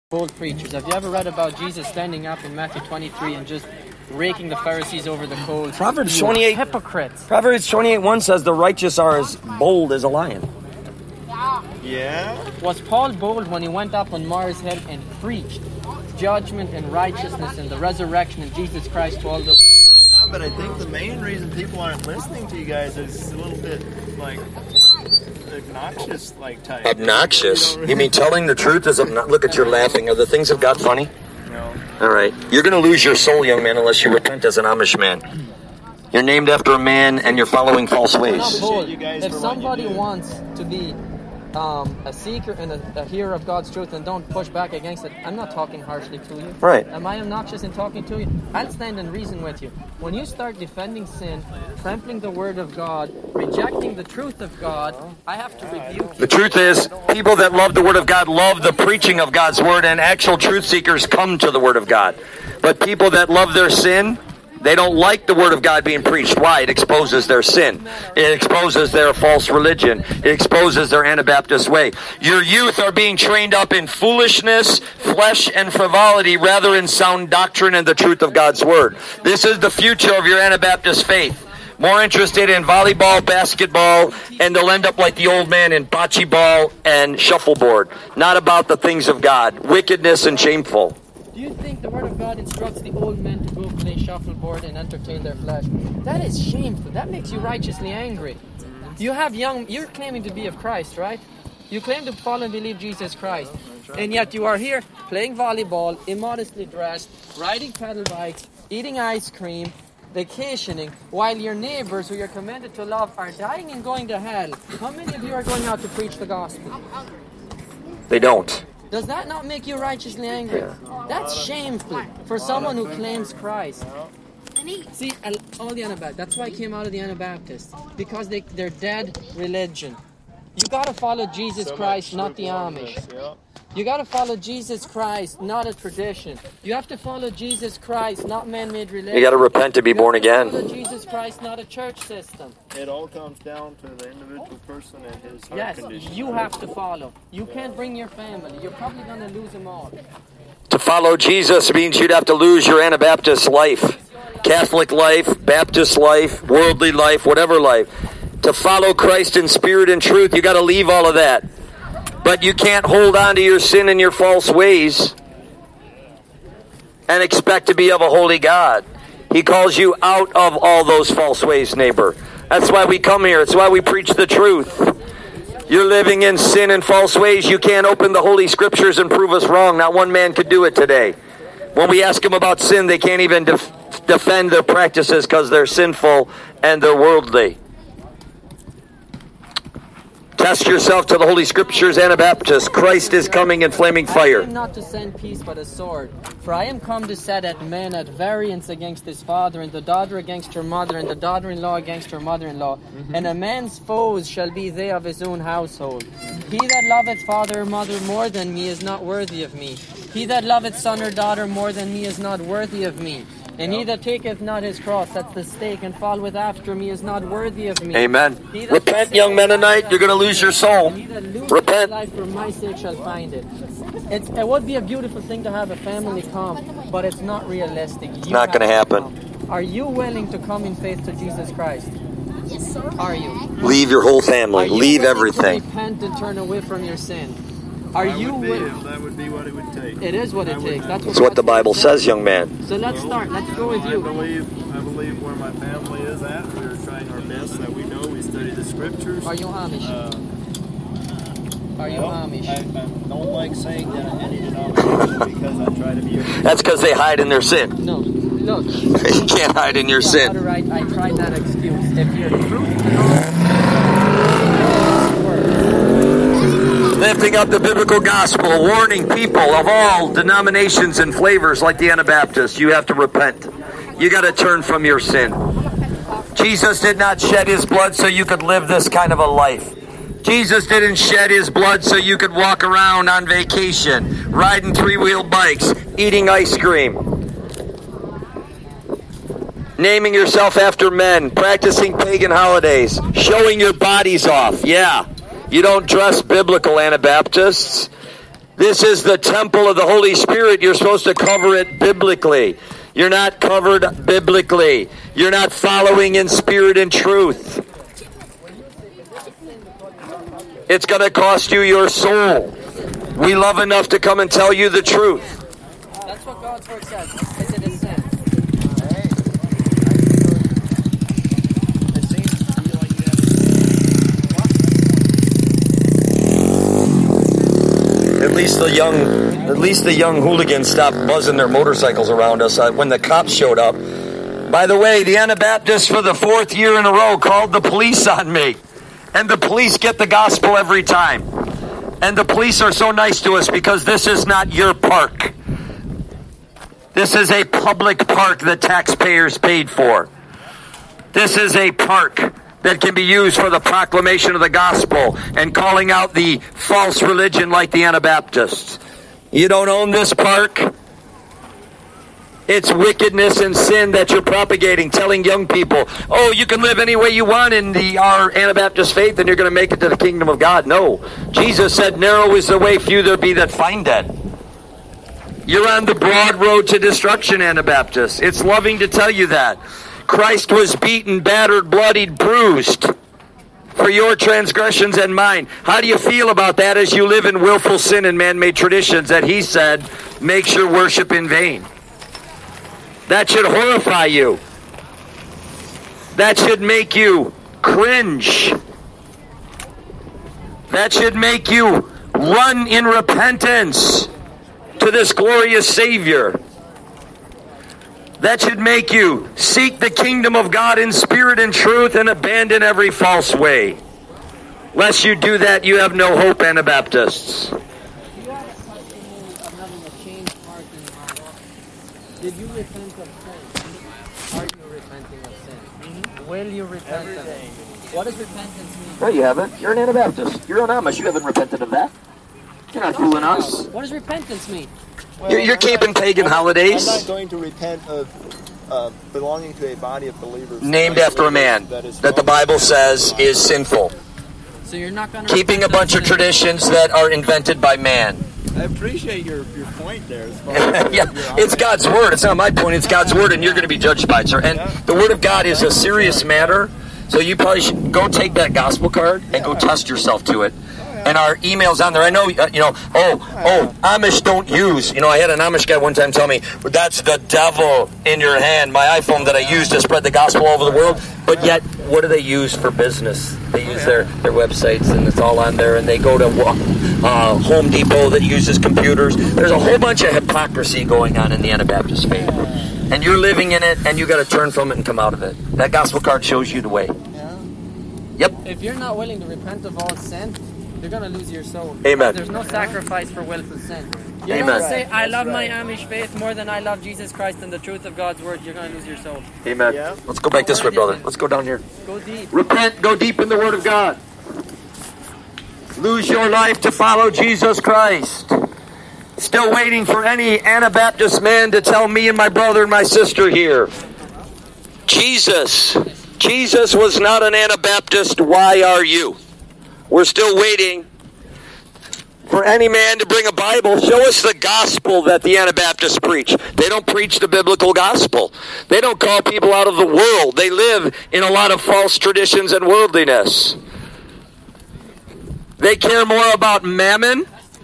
bold preachers. Have you ever read about Jesus standing up in Matthew 23 and just raking the Pharisees over the coals? Proverbs 28. Hypocrites. Proverbs 28:1 says the righteous are as bold as a lion. Yeah? Was Paul bold when he went up on Mars Hill and preached judgment and righteousness and the resurrection of Jesus Christ to all those people? Yeah, but I think the main reason people aren't listening to you guys is a little bit, like, obnoxious, like, type. Obnoxious? You mean telling the truth is obnoxious? Look at your laughing. Are the things of God funny? No. All right. You're going to lose your soul, young man, unless you repent as an Amish man. You're named after a man and you're following false Not ways. bold. you guys If for what somebody you do. wants to be a seeker and a hearer of God's truth and don't push back against it, I'm not talking harshly to you. Right. Am I obnoxious in talking to you? I'll stand and reason with you. When you start defending sin, trampling the word of God, rejecting the truth of God, I have to rebuke you. The truth is, people that love the Word of God love the preaching of God's Word, and actual truth seekers come to the Word of God. But people that love their sin, they don't like the Word of God being preached. Why? It exposes their sin. It exposes their false religion. It exposes their Anabaptist way. Your youth are being trained up in foolishness, flesh, and frivolity rather than sound doctrine and the truth of God's Word. This is the future of your Anabaptist faith. More interested in volleyball, basketball, and they'll end up like the old man in bocce ball and shuffleboard. Not about the things of God. Wickedness and shameful. Do you think the Word of God instructs the old men to go play shuffleboard and entertain their flesh? That is shameful. That makes you righteously angry. You're claiming to be of Christ, right? You claim to follow and believe Jesus Christ. And yet you are here playing volleyball, immodestly dressed, riding pedal bikes, eating ice cream, vacationing, while your neighbors who you're commanded to love are dying and going to hell. How many of you are going out to preach the gospel? They don't. Does that not make you righteously angry? That's shameful for someone who claims Christ. See, all the Anabaptists, that's why I came out of the Anabaptists. Because they're dead religion. You gotta follow Jesus Christ, not the Amish. You gotta follow Jesus Christ, not a tradition. You have to follow Jesus Christ, not man-made religion. You got to repent to be born You have to again. follow Jesus Christ, not a church system. It all comes down to the individual person and his heart Yes, condition. you have to follow. You can't bring your family. You're probably gonna lose them all. To follow Jesus means you'd have to lose your Anabaptist life. Catholic life, Baptist life, worldly life, whatever life. To follow Christ in spirit and truth, you got to leave all of that. But you can't hold on to your sin and your false ways and expect to be of a holy God. He calls you out of all those false ways, neighbor. That's why we come here. It's why we preach the truth. You're living in sin and false ways. You can't open the Holy Scriptures and prove us wrong. Not one man could do it today. When we ask them about sin, they can't even defend their practices because they're sinful and they're worldly. Test yourself to the Holy Scriptures, Anabaptist. Christ is coming in flaming I fire. came not to send peace but a sword. For I am come to set at man at variance against his father, and the daughter against her mother, and the daughter-in-law against her mother-in-law. And a man's foes shall be they of his own household. He that loveth father or mother more than me is not worthy of me. He that loveth son or daughter more than me is not worthy of me. And he that taketh not his cross at the stake and followeth after me is not worthy of me. Amen. He that Repent, young Mennonite. You're going to lose your soul. He that loseth Repent. his life for my sake shall find it. It would be a beautiful thing to have a family come, but it's not realistic. It's not going to happen. Come. Are you willing to come in faith to Jesus Christ? Yes, sir. Are you? Leave your whole Are family. you Leave willing everything. to repent and turn away from your sin? Are you willing? That would be what it would take. It is what it takes. That's what the Bible says, young man. So let's start. Let's go with I you. believe where my family is at. We're trying our best that we know. We study the scriptures. Are you Amish? Are you Amish? I don't like saying that any denomination because I try to be. That's because they hide in their sin. No. Look. You can't hide in your sin. I tried that excuse. If you're truth to Lifting up the biblical gospel, warning people of all denominations and flavors like the Anabaptists, you have to repent. You got to turn from your sin. Jesus did not shed his blood so you could live this kind of a life. Jesus didn't shed his blood so you could walk around on vacation, riding three-wheel bikes, eating ice cream, naming yourself after men, practicing pagan holidays, showing your bodies off. Yeah. You don't dress biblical, Anabaptists. This is the temple of the Holy Spirit. You're supposed to cover it biblically. You're not covered biblically. You're not following in spirit and truth. It's going to cost you your soul. We love enough to come and tell you the truth. That's what God's word says. Is it a sin? At least the young hooligans stopped buzzing their motorcycles around us when the cops showed up. By the way, the Anabaptists for the 4th year in a row called the police on me. And the police get the gospel every time. And the police are so nice to us because this is not your park. This is a public park that taxpayers paid for. This is a park that can be used for the proclamation of the gospel and calling out the false religion like the Anabaptists. You don't own this park. It's wickedness and sin that you're propagating, telling young people, oh, you can live any way you want in our Anabaptist faith and you're going to make it to the kingdom of God. No. Jesus said, narrow is the way, few there be that find it. You're on the broad road to destruction, Anabaptists. It's loving to tell you that. Christ was beaten, battered, bloodied, bruised for your transgressions and mine. How do you feel about that as you live in willful sin and man-made traditions that he said makes your worship in vain? That should horrify you. That should make you cringe. That should make you run in repentance to this glorious Savior. That should make you seek the kingdom of God in spirit and truth and abandon every false way. Lest you do that, you have no hope, Anabaptists. You had a testimony of having a changed heart in your heart. Did you repent of sin? Are you repenting of sin? Will you repent of it? What does repentance mean? No, you haven't. You're an Anabaptist. You're an Amish. You haven't repented of that. You're not fooling us. What does repentance mean? Well, You're keeping pagan holidays. I'm not going to repent of belonging to a body of believers Named after a man that the Bible says is sinful. So you're not going to Keeping a bunch of traditions that are invented by man. I appreciate your point there. As far as Yeah, it's God's word. It's not my point. It's God's word, and you're going to be judged by it, sir. And the word of God is a serious matter, so you probably should go take that gospel card and go test yourself to it. And our email's on there. I know, Amish don't use. I had an Amish guy one time tell me, that's the devil in your hand, my iPhone that I use to spread the gospel all over the world. But yet, what do they use for business? They use their websites, and it's all on there. And they go to Home Depot that uses computers. There's a whole bunch of hypocrisy going on in the Anabaptist faith. And you're living in it, and you got to turn from it and come out of it. That gospel card shows you the way. Yep. If you're not willing to repent of all sin, you're going to lose your soul. Amen. There's no sacrifice for willful sin. You Amen. don't say, I love my Amish faith more than I love Jesus Christ and the truth of God's word. You're going to lose your soul. Amen. Yeah. Let's go back this way, brother. Let's go down here. Go deep. Repent, go deep in the Word of God. Lose your life to follow Jesus Christ. Still waiting for any Anabaptist man to tell me and my brother and my sister here. Jesus was not an Anabaptist. Why are you? We're still waiting for any man to bring a Bible. Show us the gospel that the Anabaptists preach. They don't preach the biblical gospel. They don't call people out of the world. They live in a lot of false traditions and worldliness. They care more about mammon.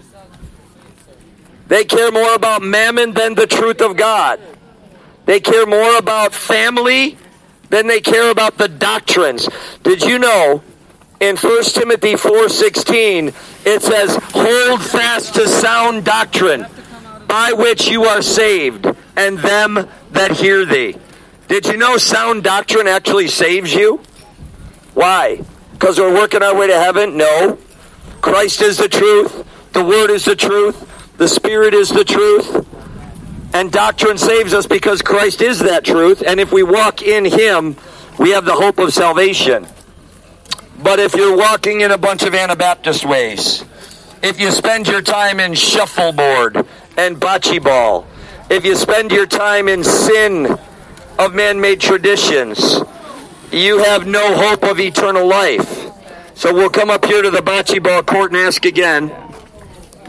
They care more about mammon than the truth of God. They care more about family than they care about the doctrines. Did you know in 1 Timothy 4:16 it says, hold fast to sound doctrine by which you are saved, and them that hear thee. Did you know sound doctrine actually saves you? Why? Because we're working our way to heaven? No. Christ is the truth. The Word is the truth. The Spirit is the truth. And doctrine saves us because Christ is that truth. And if we walk in Him, we have the hope of salvation. But if you're walking in a bunch of Anabaptist ways, if you spend your time in shuffleboard and bocce ball, if you spend your time in sin of man-made traditions, you have no hope of eternal life. So we'll come up here to the bocce ball court and ask again.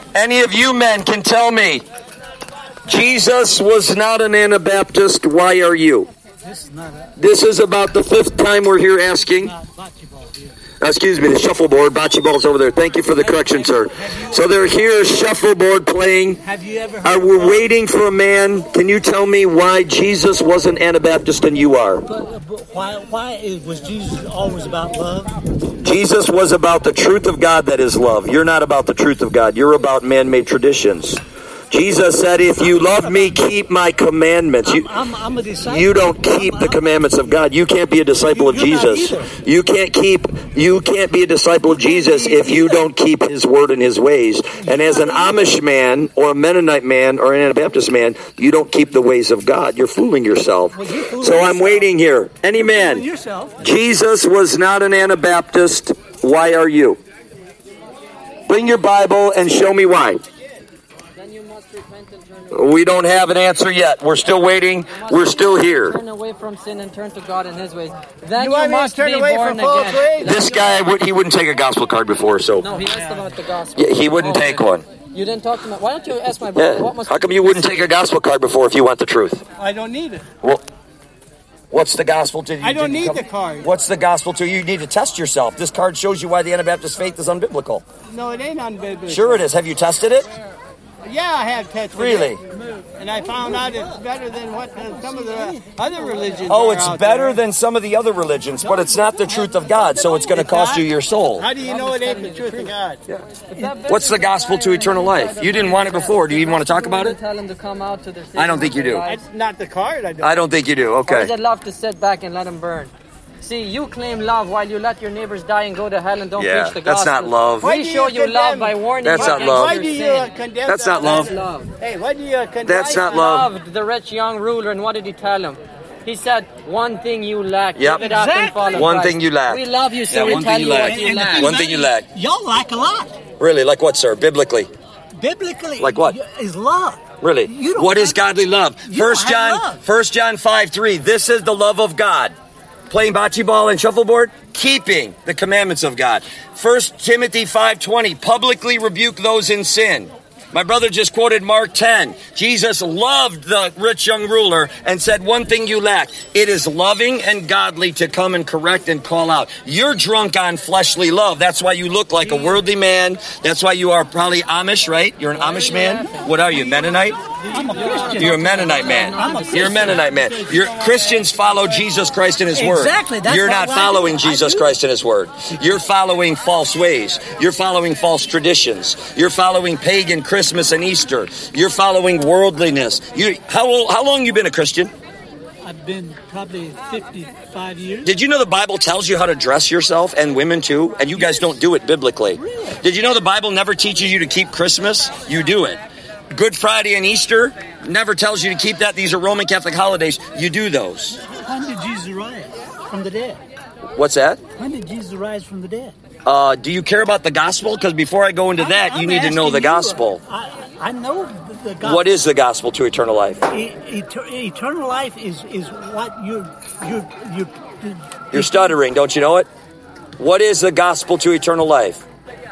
Any of you men can tell me, Jesus was not an Anabaptist. Why are you? This is about the 5th time we're here asking. Excuse me, the shuffleboard. Bocce ball's over there. Thank you for the correction, sir. So they're here, shuffleboard playing. Have you ever heard we're waiting for a man. Can you tell me why Jesus was an Anabaptist and you are? But why was Jesus always about love? Jesus was about the truth of God, that is love. You're not about the truth of God. You're about man-made traditions. Jesus said, if you love me, keep my commandments. I'm a disciple. You don't keep the commandments of God. You can't be a disciple of Jesus. You can't be a disciple of Jesus if you don't keep his word and his ways. And as an Amish man or a Mennonite man or an Anabaptist man, you don't keep the ways of God. You're fooling yourself. So I'm waiting here. Any man. Jesus was not an Anabaptist. Why are you? Bring your Bible and show me why. We don't have an answer yet. We're still waiting. We're still here. Turn away from sin and turn to God and his ways. Then You you, want me to must turn be away born from false again. ways? This guy, he wouldn't take a gospel card before, so No, he asked about the gospel. yeah, he wouldn't take one. You didn't talk to me. Why don't you ask my brother? Yeah. What must How come you wouldn't take a gospel card before if you want the truth? I don't need it. Well, what's the gospel to you? I don't need the card. What's the gospel to you? You need to test yourself. This card shows you why the Anabaptist faith is unbiblical. No, it ain't unbiblical. Sure it is. Have you tested it? Yeah, I have tested Really? it. And I found out it's better than what some of the other religions Oh, are it's out better there. than some of the other religions, but it's not the truth of God, so it's going to cost you your soul. How do you know it ain't the truth of God? What's the gospel to eternal life? You didn't want it before. Do you even want to talk about it? Tell him to come out to their I don't think you do. It's not the card. I don't think you do. Or is Okay. it love to sit back and let him burn? See, you claim love while you let your neighbors die and go to hell and don't Yeah, preach the that's gospel. not love. Why We do you show you condemn- love by warning That's you not against love. Why your do you sin. condemn That's that? not love. That's love. Hey, why do you condemn That's not that? love. Loved the rich young ruler, and what did he tell him? He said, one thing you lack, Yep. give it up and follow One Christ. thing you lack. We love you, so Yeah, we one tell thing you you lack. what you lack. One thing you lack. Y'all lack a lot. Really? Like what, sir? Biblically? Biblically, Like what? is love. Really? You don't What is have- godly love? you don't have love. 1 John 5:3. This is the love of God. Playing bocce ball and shuffleboard? Keeping the commandments of God. 1 Timothy 5:20. Publicly rebuke those in sin. My brother just quoted Mark 10. Jesus loved the rich young ruler and said, one thing you lack. It is loving and godly to come and correct and call out. You're drunk on fleshly love. That's why you look like a worldly man. That's why you are probably Amish, right? You're an Amish man? What are you, Mennonite? I'm a Christian. You're a Mennonite man. You're a Mennonite man. Christians follow Jesus Christ and His Word. Exactly. That's You're what not I following do. I Jesus do. Christ and His Word. You're following false ways. You're following false traditions. You're following pagan Christmas and Easter. You're following worldliness. How long you been a Christian? I've been probably 55 years. Did you know the Bible tells you how to dress yourself, and women too? And you guys don't do it biblically. Really? Did you know the Bible never teaches you to keep Christmas? You do it. Good Friday and Easter never tells you to keep that. These are Roman Catholic holidays. You do those. When did Jesus rise from the dead? What's that? When did Jesus rise from the dead? Do you care about the gospel? Because before I go into that, you I'm need to know asking the you, gospel. I know the gospel. What is the gospel to eternal life? Eternal life is what You're stuttering, don't you know it? What is the gospel to eternal life?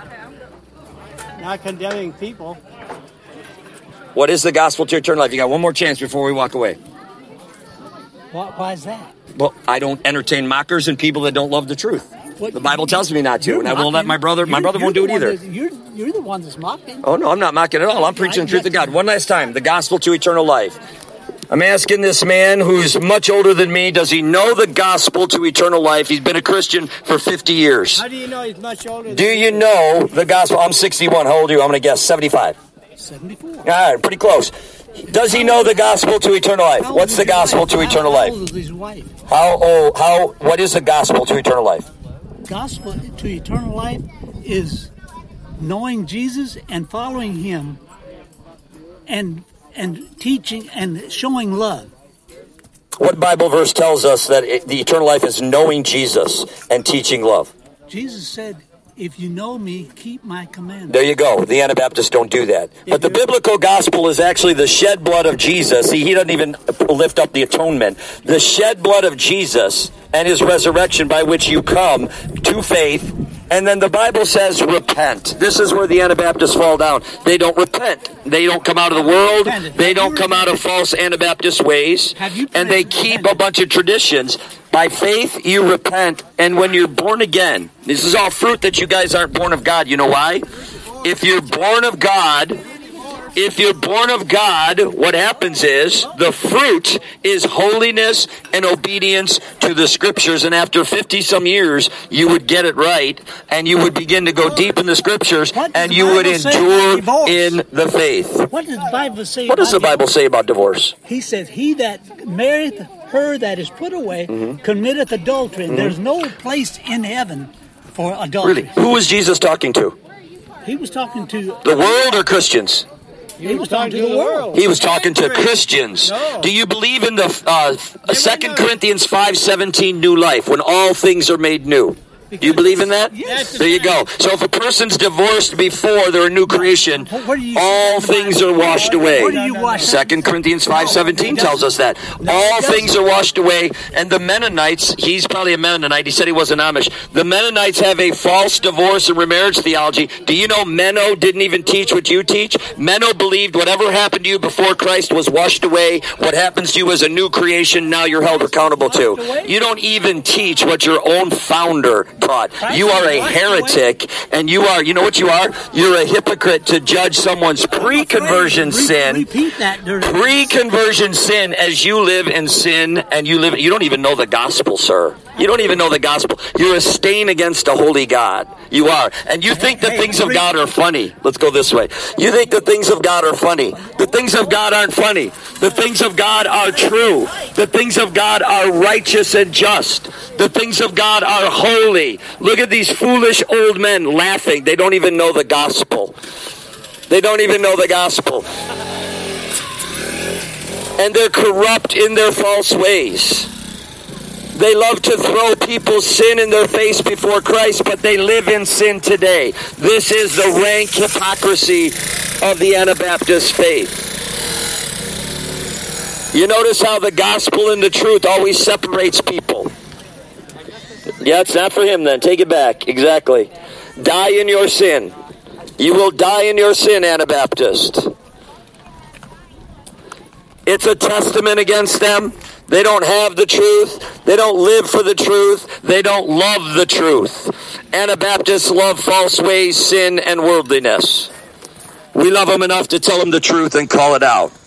Not condemning people. What is the gospel to eternal life? You got one more chance before we walk away. Why is that? Well, I don't entertain mockers and people that don't love the truth. What- The Bible tells me not to, You're and I won't let mocking. my brother You're won't do it the one either. that- You're the one that's mocking. Oh, no, I'm not mocking at all. I'm preaching the truth of God. One last time, the gospel to eternal life. I'm asking this man who's much older than me, does he know the gospel to eternal life? He's been a Christian for 50 years. How do you know he's much older? Do you know the gospel? I'm 61. How old are you? I'm going to guess 75. 74. All right, pretty close. Does he know the gospel to eternal life? How What's old the is his gospel wife? to eternal life? How old is his wife? What is the gospel to eternal life? Gospel to eternal life is knowing Jesus and following Him, and teaching and showing love. What Bible verse tells us that the eternal life is knowing Jesus and teaching love? Jesus said, "If you know me, keep my commandments." There you go. The Anabaptists don't do that. But the biblical gospel is actually the shed blood of Jesus. See, he doesn't even lift up the atonement. The shed blood of Jesus and His resurrection by which you come to faith And then the Bible says repent. This is where the Anabaptists fall down. They don't repent. They don't come out of the world. They don't come out of false Anabaptist ways. And they keep a bunch of traditions. By faith, you repent. And when you're born again, this is all fruit that you guys aren't born of God. You know why? If you're born of God, what happens is the fruit is holiness and obedience to the Scriptures. And after 50-some years, you would get it right, and you would begin to go deep in the Scriptures, and you would endure in the faith. What does the Bible say? What does the Bible say about divorce? He says, he that marrieth her that is put away committeth adultery. And there's no place in heaven for adultery. Really? Who was Jesus talking to? He was talking to the world or Christians? He was talking to the world. He was talking to Christians. No. Do you believe in the 2 Corinthians 5:17 new life, when all things are made new? Do you believe in that? Yes. There you go. So if a person's divorced before they're a new creation, all things are washed away. Where do you wash? 2 Corinthians 5:17 tells us that. All things are washed away. And the Mennonites, he's probably a Mennonite. He said he wasn't Amish. The Mennonites have a false divorce and remarriage theology. Do you know Menno didn't even teach what you teach? Menno believed whatever happened to you before Christ was washed away. What happens to you as a new creation, now you're held accountable to. You don't even teach what your own founder taught. You are a heretic, and you know what you are? You're a hypocrite to judge someone's pre-conversion sin. Repeat that. Pre-conversion sin as you live in sin, and you don't even know the gospel, sir. You don't even know the gospel. You're a stain against a holy God. You are. And you think the things of God are funny. Let's go this way. You think the things of God are funny. The things of God aren't funny. The things of God are true. The things of God are righteous and just. The things of God are holy. Look at these foolish old men laughing. They don't even know the gospel. They don't even know the gospel. And they're corrupt in their false ways. They love to throw people's sin in their face before Christ, but they live in sin today. This is the rank hypocrisy of the Anabaptist faith. You notice how the gospel and the truth always separates people. Yeah, it's not for him then. Take it back. Exactly. Die in your sin. You will die in your sin, Anabaptist. It's a testament against them. They don't have the truth. They don't live for the truth. They don't love the truth. Anabaptists love false ways, sin, and worldliness. We love them enough to tell them the truth and call it out.